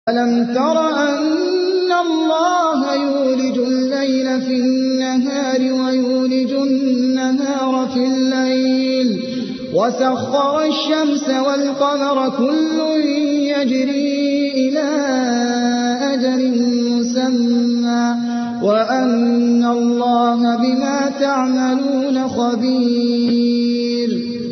ألم تر أن الله يولج الليل في النهار ويولج النهار في الليل وسخر الشمس والقمر كل يجري إلى أجل مسمى وأن الله بما تعملون خبير.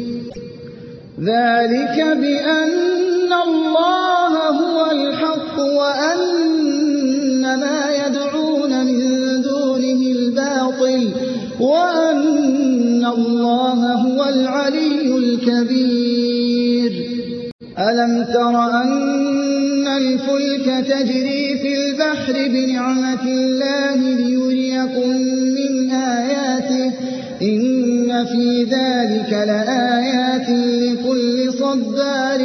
ذلك بأن الله هو الحق وأن ما يدعون من دونه الباطل وأن الله هو العلي الكبير. ألم تر أن الفلك تجري في البحر بنعمة الله ليريكم من آياته إن في ذلك لآيات لكل صبار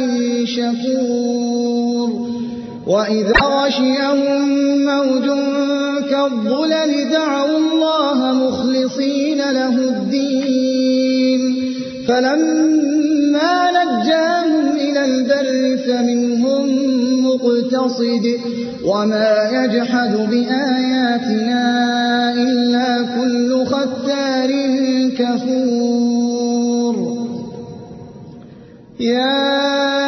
شكور. وإذا غشيهم موج كالظلل دعوا الله مخلصين له الدين فلما نجاهم إلى البر فمنهم مقتصد وما يجحد بآياتنا إلا كل ختار كفور. يا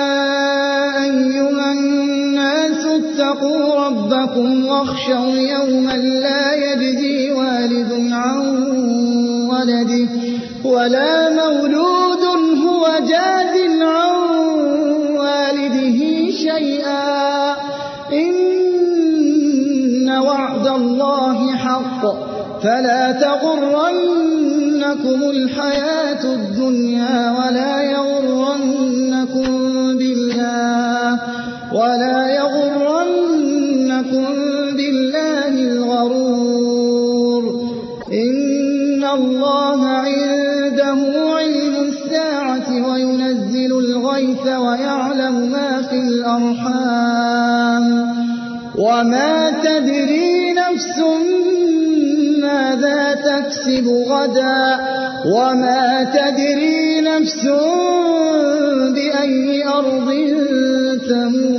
أيها الناس اتقوا ربكم واخشوا يوما لا يجزي والد عن ولده ولا مولود هو جاز عن والده شيئا إن وعد الله حق فلا تغرنكم الحياة الدنيا ولا يغرنكم بالله الغرور. إن الله عنده علم الساعة وينزل الغيث ويعلم ما في الأرحام وما تدري نفس ماذا تكسب غدا وما تدري نفس بأي أرض تموت